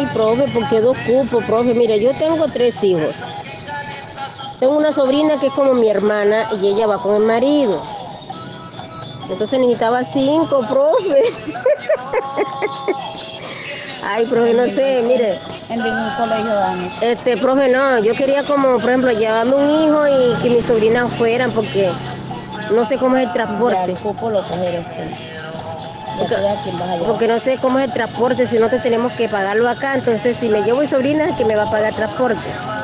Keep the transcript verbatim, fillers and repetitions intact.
Ay, profe, ¿por qué dos cupos, profe? Mire, yo tengo tres hijos. Tengo una sobrina que es como mi hermana y ella va con el marido. Entonces necesitaba cinco, profe. Ay, profe, En no ningún, sé, en, mire. en ningún colegio dan eso. Este, profe, no, yo quería como, por ejemplo, llevarme un hijo y que mis sobrinas fueran porque no sé cómo es el Ya el transporte. cupo lo cogeres tú. Ya Porque, tú ves a quién vas a llevar. porque no sé cómo es el transporte, si nosotros tenemos que pagarlo acá, entonces si me llevo mi sobrina, ¿quién me va a pagar transporte?